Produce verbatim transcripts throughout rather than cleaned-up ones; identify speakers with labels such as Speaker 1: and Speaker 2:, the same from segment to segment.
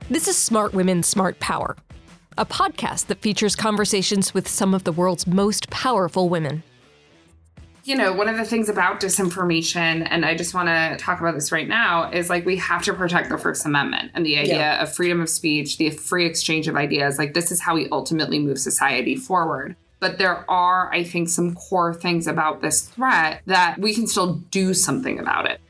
Speaker 1: This is Smart Women, Smart Power, a podcast that features conversations with some of the world's most powerful women.
Speaker 2: You know, one of the things about disinformation, and I just want to talk about this right now, is like we have to protect the First Amendment and the idea yeah. of freedom of speech, the free exchange of ideas. Like this is how we ultimately move society forward. But there are, I think, some core things about this threat that we can still do something about it.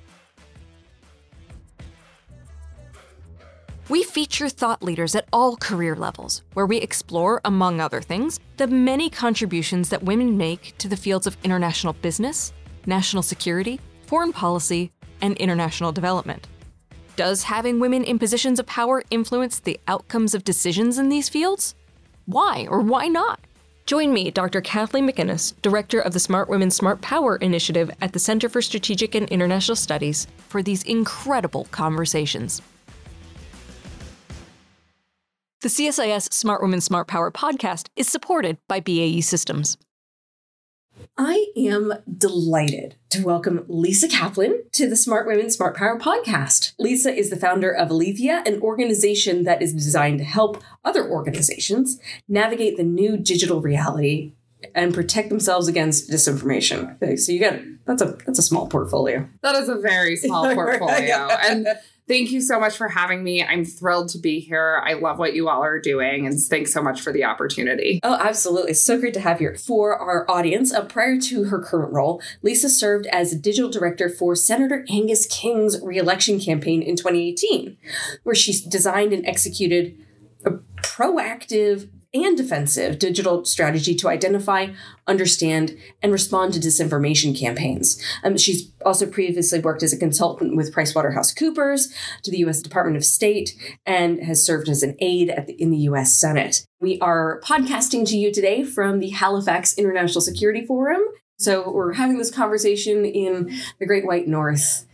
Speaker 1: We feature thought leaders at all career levels, where we explore, among other things, the many contributions that women make to the fields of international business, national security, foreign policy, and international development. Does having women in positions of power influence the outcomes of decisions in these fields? Why or why not? Join me, Doctor Kathleen McInnes, Director of the Smart Women, Smart Power Initiative at the Center for Strategic and International Studies, for these incredible conversations. The C S I S Smart Women, Smart Power podcast is supported by B A E Systems.
Speaker 3: I am delighted to welcome Lisa Kaplan to the Smart Women, Smart Power podcast. Lisa is the founder of Alethea, an organization that is designed to help other organizations navigate the new digital reality and protect themselves against disinformation. Okay, so you got that's a that's a small portfolio.
Speaker 2: That is a very small portfolio. And thank you so much for having me. I'm thrilled to be here. I love what you all are doing. And thanks so much for the opportunity.
Speaker 3: Oh, absolutely. It's so great to have you here. For our audience, uh, prior to her current role, Lisa served as digital director for Senator Angus King's re-election campaign in twenty eighteen, where she designed and executed a proactive and defensive digital strategy to identify, understand, and respond to disinformation campaigns. Um, she's also previously worked as a consultant with PricewaterhouseCoopers to the U S Department of State and has served as an aide at the, in the U S Senate. We are podcasting to you today from the Halifax International Security Forum. So we're having this conversation in the Great White North.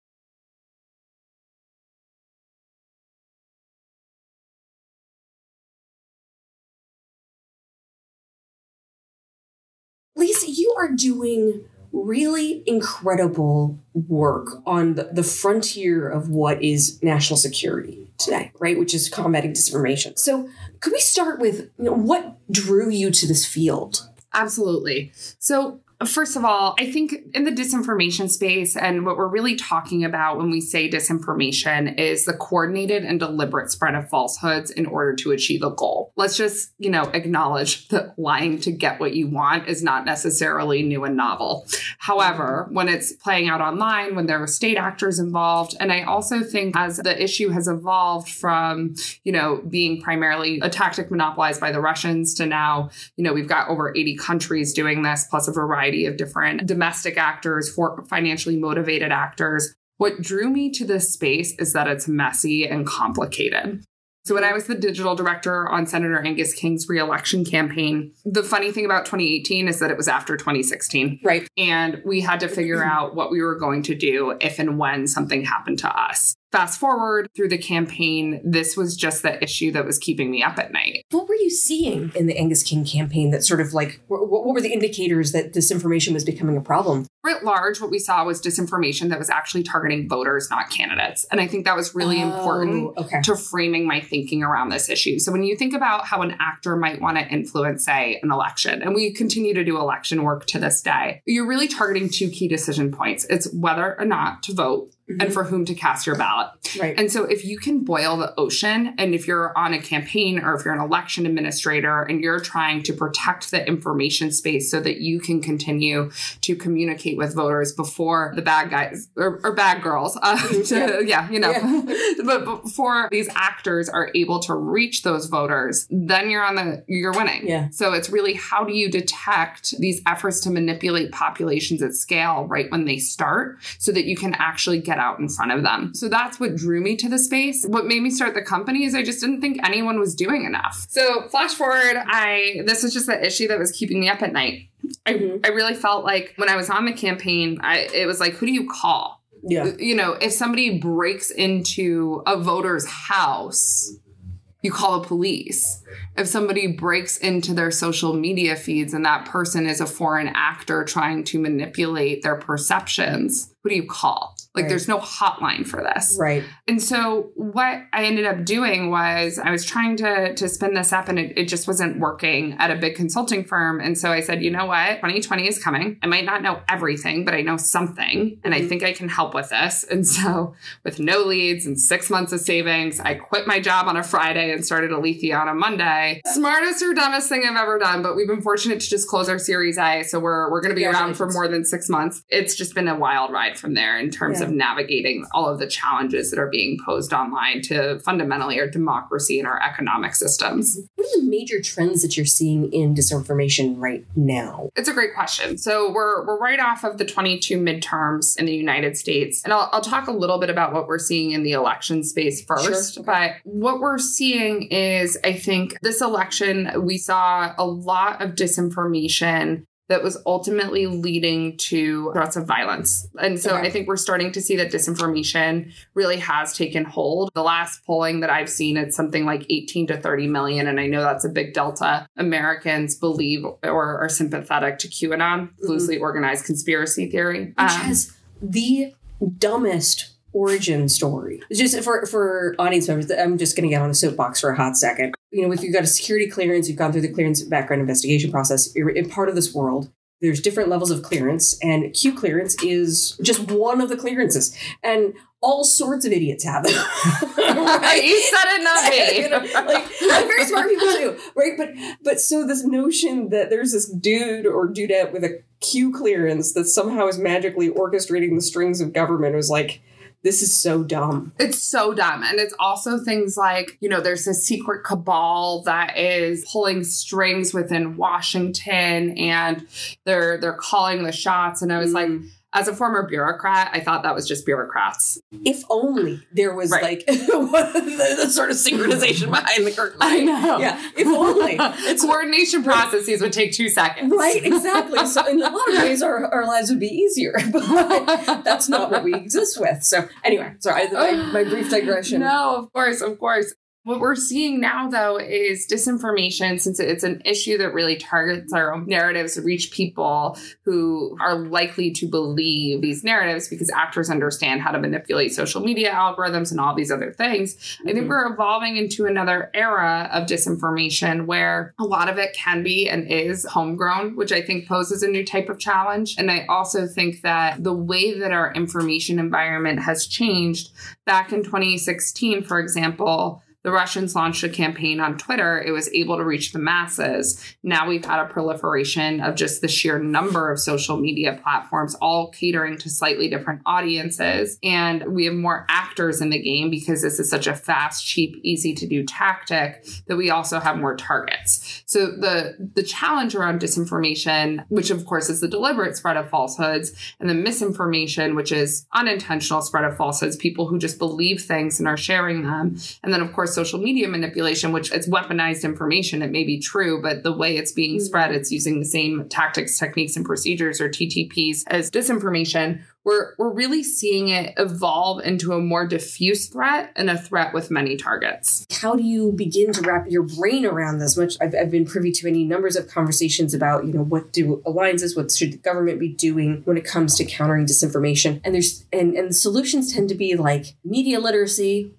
Speaker 3: Lisa, you are doing really incredible work on the, the frontier of what is national security today, right? Which is combating disinformation. So could we start with, you know, what drew you to this field?
Speaker 2: Absolutely. So first of all, I think in the disinformation space, and what we're really talking about when we say disinformation is the coordinated and deliberate spread of falsehoods in order to achieve a goal. Let's just, you know, acknowledge that lying to get what you want is not necessarily new and novel. However, when it's playing out online, when there are state actors involved, and I also think as the issue has evolved from, you know, being primarily a tactic monopolized by the Russians to now, you know, we've got over eighty countries doing this, plus a variety of different domestic actors, for financially motivated actors. What drew me to this space is that it's messy and complicated. So when I was the digital director on Senator Angus King's re-election campaign, the funny thing about twenty eighteen is that it was after twenty sixteen.
Speaker 3: Right.
Speaker 2: And we had to figure out what we were going to do if and when something happened to us. Fast forward through the campaign, this was just the issue that was keeping me up at night.
Speaker 3: What were you seeing in the Angus King campaign that sort of like, what, what were the indicators that disinformation was becoming a problem?
Speaker 2: Writ large, what we saw was disinformation that was actually targeting voters, not candidates. And I think that was really oh, important
Speaker 3: okay.
Speaker 2: to framing my thinking around this issue. So when you think about how an actor might want to influence, say, an election, and we continue to do election work to this day, you're really targeting two key decision points. It's whether or not to vote, mm-hmm. and for whom to cast your ballot.
Speaker 3: Right.
Speaker 2: And so if you can boil the ocean, and if you're on a campaign or if you're an election administrator and you're trying to protect the information space so that you can continue to communicate with voters before the bad guys or, or bad girls, uh, to, yeah. yeah, you know, yeah. but before these actors are able to reach those voters, then you're on the, you're winning.
Speaker 3: Yeah.
Speaker 2: So it's really, how do you detect these efforts to manipulate populations at scale right when they start so that you can actually get out in front of them? So that's what drew me to the space. What made me start the company is I just didn't think anyone was doing enough. So flash forward, I this was just the issue that was keeping me up at night. I, mm-hmm. I really felt like when I was on the campaign, I, it was like, who do you call?
Speaker 3: Yeah.
Speaker 2: You know, if somebody breaks into a voter's house, you call the police. If somebody breaks into their social media feeds and that person is a foreign actor trying to manipulate their perceptions, who do you call? Like
Speaker 3: right.
Speaker 2: there's no hotline for this.
Speaker 3: Right.
Speaker 2: And so what I ended up doing was I was trying to, to spin this up and it, it just wasn't working at a big consulting firm. And so I said, you know what? twenty twenty is coming. I might not know everything, but I know something. And mm-hmm. I think I can help with this. And so with no leads and six months of savings, I quit my job on a Friday and started Aletheia on a Monday. Smartest or dumbest thing I've ever done, but we've been fortunate to just close our Series A. So we're we're going to be around for more than six months. It's just been a wild ride from there in terms yeah. of navigating all of the challenges that are being posed online to fundamentally our democracy and our economic systems.
Speaker 3: What are the major trends that you're seeing in disinformation right now?
Speaker 2: It's a great question. So we're we're right off of the twenty-two midterms in the United States. And I'll, I'll talk a little bit about what we're seeing in the election space first. Sure. Okay. But what we're seeing is, I think this election, we saw a lot of disinformation that was ultimately leading to threats of violence. And so okay. I think we're starting to see that disinformation really has taken hold. The last polling that I've seen, it's something like eighteen to thirty million. And I know that's a big delta. Americans believe or are sympathetic to QAnon, mm-hmm. loosely organized conspiracy theory.
Speaker 3: Which um, has the dumbest origin story. Just for, for audience members, I'm just going to get on a soapbox for a hot second. You know, if you've got a security clearance, you've gone through the clearance background investigation process, you're in part of this world. There's different levels of clearance, and Q clearance is just one of the clearances. And all sorts of idiots have it.
Speaker 2: Right? You said it, not me.
Speaker 3: You know, like, like very smart people too, right? But but so this notion that there's this dude or dudette with a Q clearance that somehow is magically orchestrating the strings of government was like, this is so dumb.
Speaker 2: It's so dumb. And it's also things like, you know, there's a secret cabal that is pulling strings within Washington and they're they're calling the shots. And I was mm. like, as a former bureaucrat, I thought that was just bureaucrats.
Speaker 3: If only there was right. like the, the sort of synchronization behind the curtain.
Speaker 2: Right? I know.
Speaker 3: Yeah. If only.
Speaker 2: It's coordination processes would take two seconds.
Speaker 3: Right. Exactly. So in a lot of ways, our, our lives would be easier. But that's not what we exist with. So anyway, sorry, my, my brief digression.
Speaker 2: No, of course, of course. What we're seeing now, though, is disinformation, since it's an issue that really targets our own narratives to reach people who are likely to believe these narratives because actors understand how to manipulate social media algorithms and all these other things. Mm-hmm. I think we're evolving into another era of disinformation where a lot of it can be and is homegrown, which I think poses a new type of challenge. And I also think that the way that our information environment has changed back in twenty sixteen, for example, the Russians launched a campaign on Twitter. It was able to reach the masses. Now we've had a proliferation of just the sheer number of social media platforms, all catering to slightly different audiences. And we have more actors in the game because this is such a fast, cheap, easy to do tactic that we also have more targets. So the, the challenge around disinformation, which of course is the deliberate spread of falsehoods, and the misinformation, which is unintentional spread of falsehoods, people who just believe things and are sharing them. And then of course, social media manipulation, which it's weaponized information. It may be true, but the way it's being spread, it's using the same tactics, techniques, and procedures, or T T Ps, as disinformation. We're, we're really seeing it evolve into a more diffuse threat and a threat with many targets.
Speaker 3: How do you begin to wrap your brain around this? Much I've, I've been privy to any numbers of conversations about, you know, what do alliances, what should the government be doing when it comes to countering disinformation? And there's and, and the solutions tend to be like media literacy,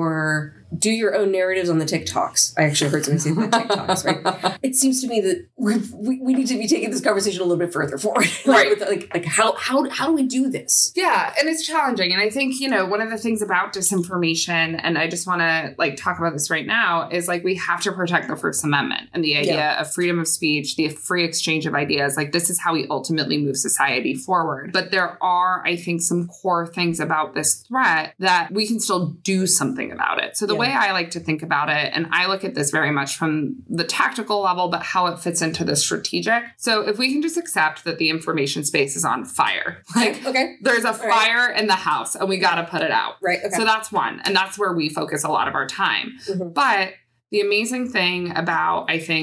Speaker 3: or do your own narratives on the TikToks. I actually heard somebody say the TikToks, right? It seems to me that we've, we we need to be taking this conversation a little bit further forward.
Speaker 2: Right.
Speaker 3: Like, like, like how, how, how do we do this?
Speaker 2: Yeah, and it's challenging. And I think, you know, one of the things about disinformation, and I just want to like talk about this right now, is like we have to protect the First Amendment and the idea yeah. of freedom of speech, the free exchange of ideas. Like this is how we ultimately move society forward. But there are, I think, some core things about this threat that we can still do something about it. So the yeah. way I like to think about it, and I look at this very much from the tactical level, but how it fits into the strategic. So if we can just accept that the information space is on fire, like
Speaker 3: okay.
Speaker 2: there's a
Speaker 3: All
Speaker 2: fire
Speaker 3: right.
Speaker 2: in the house and we got to put it out.
Speaker 3: Right. Okay.
Speaker 2: So that's one. And that's where we focus a lot of our time. Mm-hmm. But the amazing thing about, I think,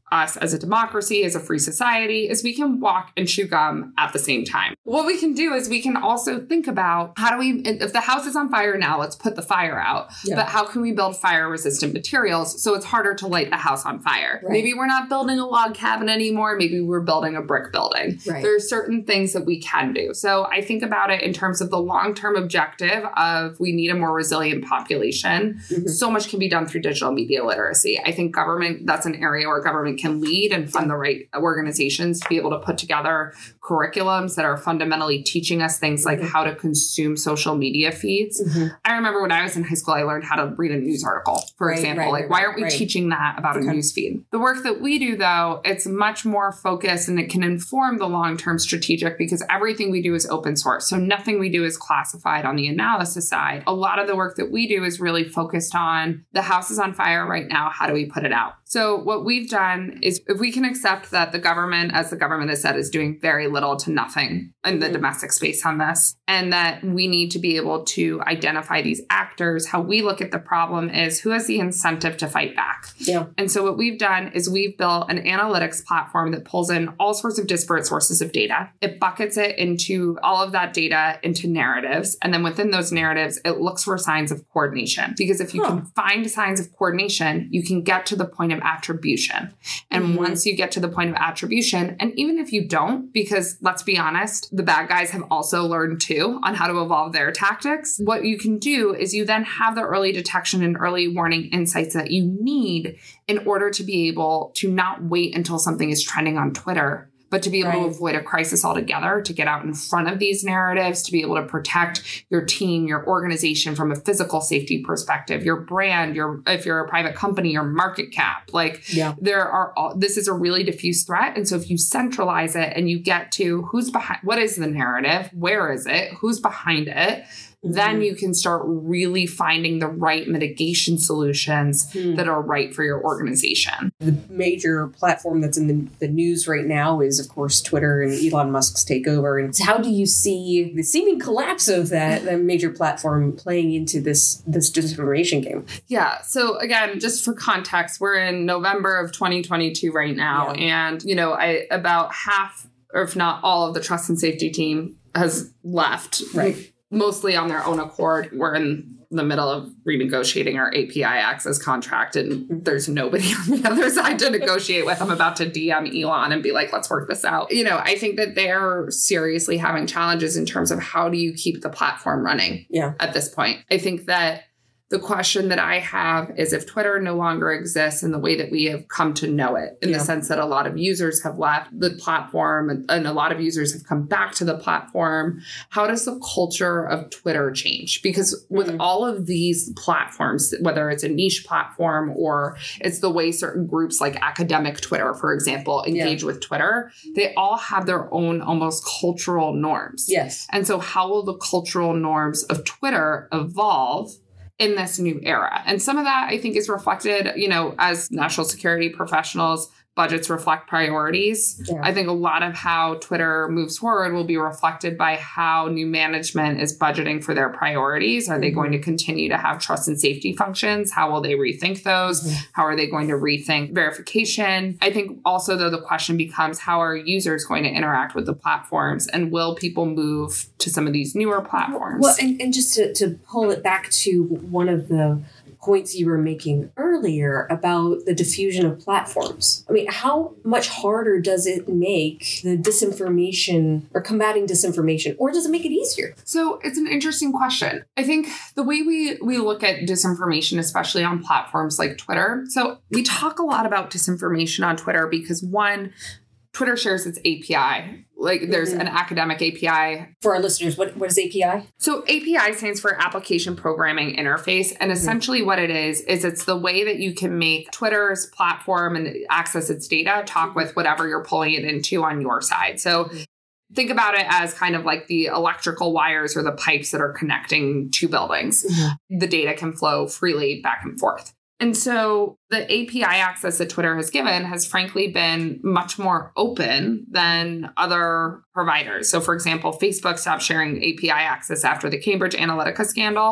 Speaker 2: us as a democracy, as a free society, is we can walk and chew gum at the same time. What we can do is we can also think about how do we, if the house is on fire now, let's put the fire out. Yeah. But how can we build fire resistant materials so it's harder to light the house on fire? Right. Maybe we're not building a log cabin anymore. Maybe we're building a brick building. Right. There are certain things that we can do. So I think about it in terms of the long-term objective of we need a more resilient population. Mm-hmm. So much can be done through digital media literacy. I think government, that's an area where government can lead and fund the right organizations to be able to put together curriculums that are fundamentally teaching us things like mm-hmm. how to consume social media feeds. Mm-hmm. I remember when I was in high school, I learned how to read a news article, for right, example. Right, like, right, why aren't we right. teaching that about okay. a news feed? The work that we do, though, it's much more focused and it can inform the long-term strategic because everything we do is open source. So nothing we do is classified on the analysis side. A lot of the work that we do is really focused on the house is on fire right now. How do we put it out? So what we've done is if we can accept that the government, as the government has said, is doing very little to nothing in the mm-hmm. domestic space on this, and that we need to be able to identify these actors, how we look at the problem is who has the incentive to fight back. Yeah. And so what we've done is we've built an analytics platform that pulls in all sorts of disparate sources of data. It buckets it into all of that data into narratives. And then within those narratives, it looks for signs of coordination. Because if you huh. can find signs of coordination, you can get to the point of attribution. And mm-hmm. once you get to the point of attribution, and even if you don't, because let's be honest, the bad guys have also learned too on how to evolve their tactics. What you can do is you then have the early detection and early warning insights that you need in order to be able to not wait until something is trending on Twitter, but to be able right. to avoid a crisis altogether, to get out in front of these narratives, to be able to protect your team, your organization from a physical safety perspective, your brand, your, if you're a private company, your market cap. Like yeah. there are, all, this is a really diffuse threat. And so if you centralize it and you get to who's behind, what is the narrative? Where is it? Who's behind it? Mm-hmm. Then you can start really finding the right mitigation solutions mm. that are right for your organization.
Speaker 3: The major platform that's in the, the news right now is, of course, Twitter and Elon Musk's takeover. And how do you see the seeming collapse of that, that major platform playing into this, this disinformation game?
Speaker 2: Yeah. So again, just for context, we're in November of twenty twenty-two right now. Yeah. And, you know, I about half, or if not all of the trust and safety team has left.
Speaker 3: Right.
Speaker 2: Mostly on their own accord. We're in the middle of renegotiating our A P I access contract, and there's nobody on the other side to negotiate with. I'm about to D M Elon and be like, let's work this out. You know, I think that they're seriously having challenges in terms of how do you keep the platform running yeah. at this point. I think that the question that I have is if Twitter no longer exists in the way that we have come to know it, in yeah. the sense that a lot of users have left the platform and, and a lot of users have come back to the platform, how does the culture of Twitter change? Because with mm-hmm. all of these platforms, whether it's a niche platform or it's the way certain groups like academic Twitter, for example, engage yeah. with Twitter, they all have their own almost cultural norms.
Speaker 3: Yes.
Speaker 2: And so how will the cultural norms of Twitter evolve in this new era? And some of that, I think, is reflected, you know, as national security professionals, budgets reflect priorities. Yeah. I think a lot of how Twitter moves forward will be reflected by how new management is budgeting for their priorities. Are mm-hmm. they going to continue to have trust and safety functions? How will they rethink those? Mm-hmm. How are they going to rethink verification? I think also, though, the question becomes, how are users going to interact with the platforms? And will people move to some of these newer platforms?
Speaker 3: Well, and, and just to, to pull it back to one of the points you were making earlier about the diffusion of platforms. I mean, how much harder does it make the disinformation or combating disinformation, or does it make it easier?
Speaker 2: So it's an interesting question. I think the way we, we look at disinformation, especially on platforms like Twitter, so we talk a lot about disinformation on Twitter because, one, Twitter shares its A P I. Like there's mm-hmm. an academic A P I.
Speaker 3: For our listeners, what, what is A P I?
Speaker 2: So A P I stands for Application Programming Interface. And essentially mm-hmm. what it is, is it's the way that you can make Twitter's platform and access its data talk with whatever you're pulling it into on your side. So mm-hmm. think about it as kind of like the electrical wires or the pipes that are connecting two buildings. Mm-hmm. The data can flow freely back and forth. And so the A P I access that Twitter has given has frankly been much more open than other providers. So for example, Facebook stopped sharing A P I access after the Cambridge Analytica scandal.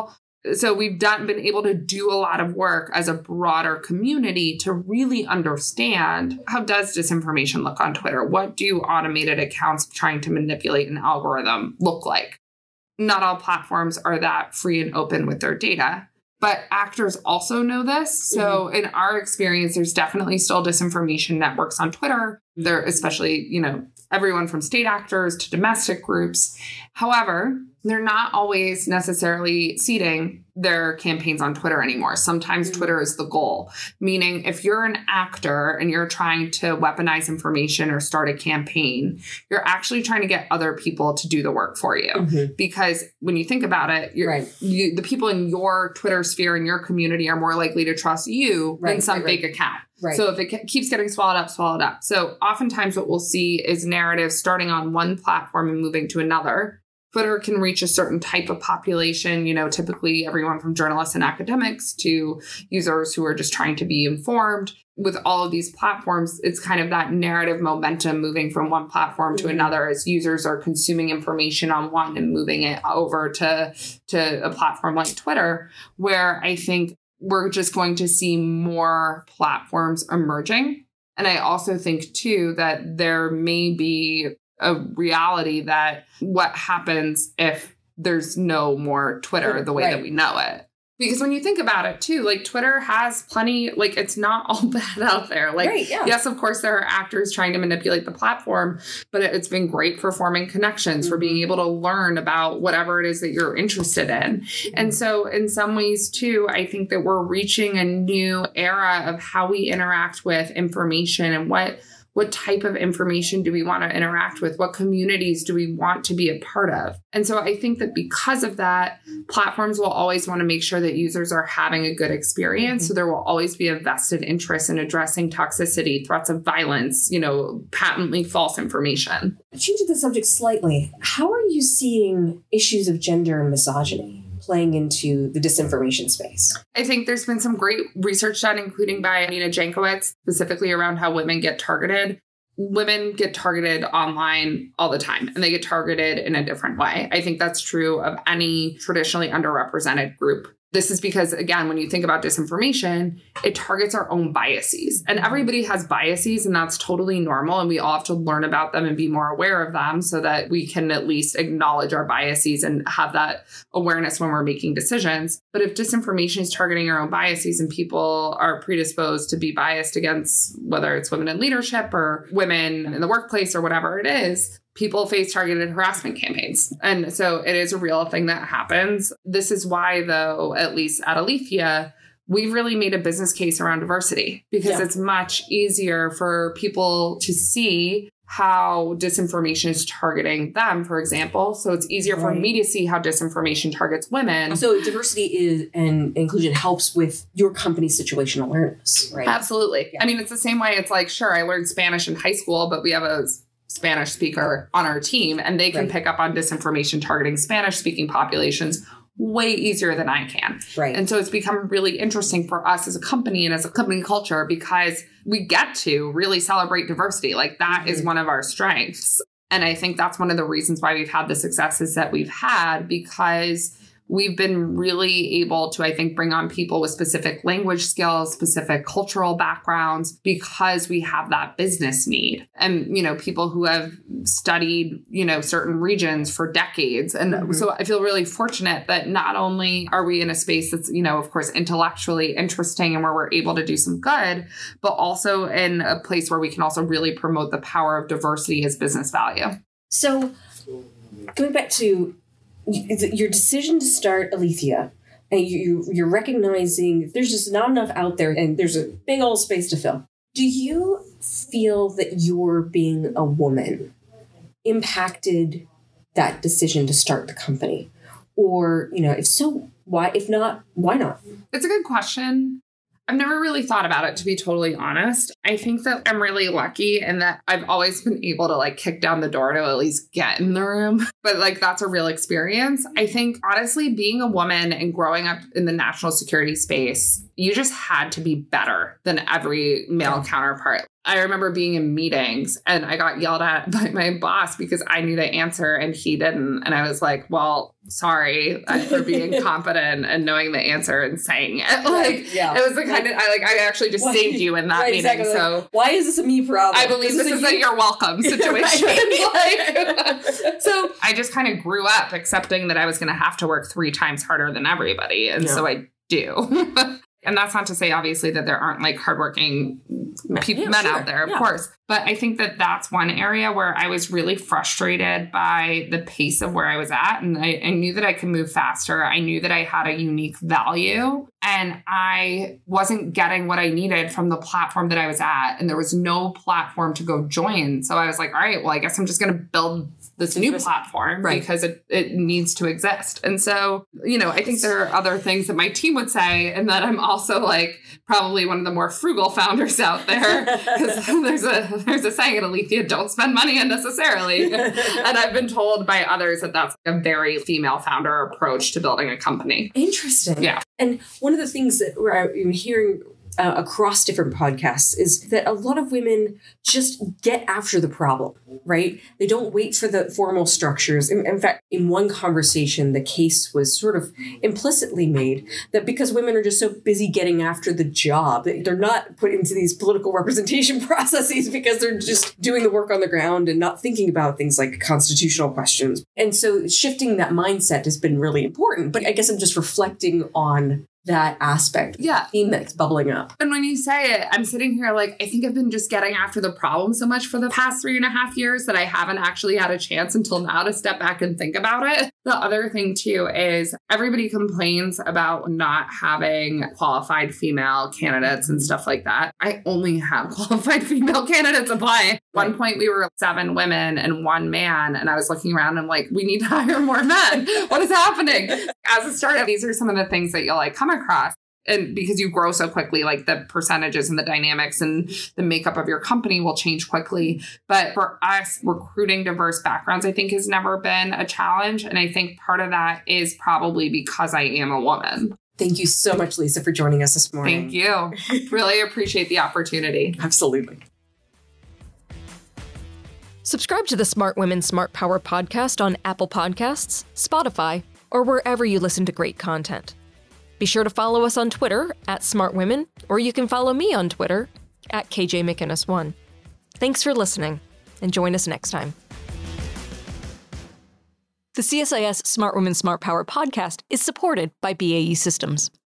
Speaker 2: So we've done been able to do a lot of work as a broader community to really understand, how does disinformation look on Twitter? What do automated accounts trying to manipulate an algorithm look like? Not all platforms are that free and open with their data, but actors also know this. So mm-hmm. in our experience, there's definitely still disinformation networks on Twitter. They're especially, you know, everyone from state actors to domestic groups. However, they're not always necessarily seeding their campaigns on Twitter anymore. Sometimes mm-hmm. Twitter is the goal, meaning if you're an actor and you're trying to weaponize information or start a campaign, you're actually trying to get other people to do the work for you. Mm-hmm. Because when you think about it, you're, right. you, the people in your Twitter sphere, in your community, are more likely to trust you right, than some right, fake right. account. Right. So if it ke- keeps getting swallowed up, swallowed up. So oftentimes what we'll see is narratives starting on one platform and moving to another. Twitter can reach a certain type of population, you know, typically everyone from journalists and academics to users who are just trying to be informed. With all of these platforms, it's kind of that narrative momentum moving from one platform to another as users are consuming information on one and moving it over to, to a platform like Twitter, where I think we're just going to see more platforms emerging. And I also think, too, that there may be a reality that what happens if there's no more Twitter the way right. that we know it. Because when you think about it, too, like Twitter has plenty, like it's not all bad out there. Like, right, yeah. yes, of course, there are actors trying to manipulate the platform, but it, it's been great for forming connections, mm-hmm. for being able to learn about whatever it is that you're interested in. Mm-hmm. And so in some ways, too, I think that we're reaching a new era of how we interact with information and what What type of information do we want to interact with? What communities do we want to be a part of? And so I think that because of that, platforms will always want to make sure that users are having a good experience. Mm-hmm. So there will always be a vested interest in addressing toxicity, threats of violence, you know, patently false information.
Speaker 3: Changing the subject slightly, how are you seeing issues of gender and misogyny playing into the disinformation space?
Speaker 2: I think there's been some great research done, including by Nina Jankowicz, specifically around how women get targeted. Women get targeted online all the time, and they get targeted in a different way. I think that's true of any traditionally underrepresented group. This is because, again, when you think about disinformation, it targets our own biases. And everybody has biases, and that's totally normal. And we all have to learn about them and be more aware of them so that we can at least acknowledge our biases and have that awareness when we're making decisions. But if disinformation is targeting our own biases and people are predisposed to be biased against whether it's women in leadership or women in the workplace or whatever it is, people face targeted harassment campaigns. And so it is a real thing that happens. This is why, though, at least at Aletheia, we've really made a business case around diversity, because yeah. it's much easier for people to see how disinformation is targeting them, for example. So it's easier for right. me to see how disinformation targets women.
Speaker 3: So diversity is and inclusion helps with your company's situational awareness, right?
Speaker 2: Absolutely. Yeah. I mean, it's the same way. It's like, sure, I learned Spanish in high school, but we have a Spanish speaker on our team, and they can right. pick up on disinformation targeting Spanish speaking populations way easier than I can.
Speaker 3: Right.
Speaker 2: And so it's become really interesting for us as a company and as a company culture, because we get to really celebrate diversity. Like that mm-hmm. is one of our strengths. And I think that's one of the reasons why we've had the successes that we've had, because we've been really able to, I think, bring on people with specific language skills, specific cultural backgrounds, because we have that business need. And, you know, people who have studied, you know, certain regions for decades. And mm-hmm. so I feel really fortunate that not only are we in a space that's, you know, of course, intellectually interesting and where we're able to do some good, but also in a place where we can also really promote the power of diversity as business value.
Speaker 3: So going back to your decision to start Aletheia, and you, you're recognizing there's just not enough out there and there's a big old space to fill. Do you feel that your being a woman impacted that decision to start the company? Or, you know, if so, why? If not, why not?
Speaker 2: It's a good question. I've never really thought about it, to be totally honest. I think that I'm really lucky in that I've always been able to like kick down the door to at least get in the room. But like, that's a real experience. I think, honestly, being a woman and growing up in the national security space, you just had to be better than every male counterpart. I remember being in meetings and I got yelled at by my boss because I knew the answer and he didn't. And I was like, well, sorry for being competent and knowing the answer and saying it. Like, yeah. It was the kind like, of, I like, I actually just why, saved you in that right, meeting. Exactly. So
Speaker 3: like, why is this a me problem?
Speaker 2: I believe this, this is a, a you're welcome situation. Like, so I just kind of grew up accepting that I was going to have to work three times harder than everybody. And yeah. so I do. And that's not to say, obviously, that there aren't like hardworking people, yeah, men sure. out there, of yeah. course. But I think that that's one area where I was really frustrated by the pace of where I was at. And I, I knew that I could move faster. I knew that I had a unique value and I wasn't getting what I needed from the platform that I was at. And there was no platform to go join. So I was like, all right, well, I guess I'm just going to build this new platform right. because it, it needs to exist. And so, you know, I think there are other things that my team would say, and that I'm also like probably one of the more frugal founders out there, because there's a there's a saying at Alethea, don't spend money unnecessarily. And I've been told by others that that's a very female founder approach to building a company.
Speaker 3: Interesting.
Speaker 2: Yeah.
Speaker 3: And one of the things that I'm hearing Uh, across different podcasts is that a lot of women just get after the problem, right? They don't wait for the formal structures. In, in fact, in one conversation, the case was sort of implicitly made that because women are just so busy getting after the job, that they're not put into these political representation processes because they're just doing the work on the ground and not thinking about things like constitutional questions. And so shifting that mindset has been really important. But I guess I'm just reflecting on that aspect,
Speaker 2: yeah,
Speaker 3: theme that's bubbling up.
Speaker 2: And when you say it, I'm sitting here like, I think I've been just getting after the problem so much for the past three and a half years that I haven't actually had a chance until now to step back and think about it. The other thing too is everybody complains about not having qualified female candidates and stuff like that. I only have qualified female candidates apply. At one point we were seven women and one man, and I was looking around and I'm like, we need to hire more men. What is happening? As a startup, these are some of the things that you'll like come across. And because you grow so quickly, like the percentages and the dynamics and the makeup of your company will change quickly. But for us, recruiting diverse backgrounds, I think has never been a challenge. And I think part of that is probably because I am a woman.
Speaker 3: Thank you so much, Lisa, for joining us this morning.
Speaker 2: Thank you. Really appreciate the opportunity.
Speaker 3: Absolutely.
Speaker 1: Subscribe to the Smart Women, Smart Power podcast on Apple Podcasts, Spotify, or wherever you listen to great content. Be sure to follow us on Twitter at Smart Women, or you can follow me on Twitter at K J McInnes one. Thanks for listening, and join us next time. The C S I S Smart Women, Smart Power podcast is supported by B A E Systems.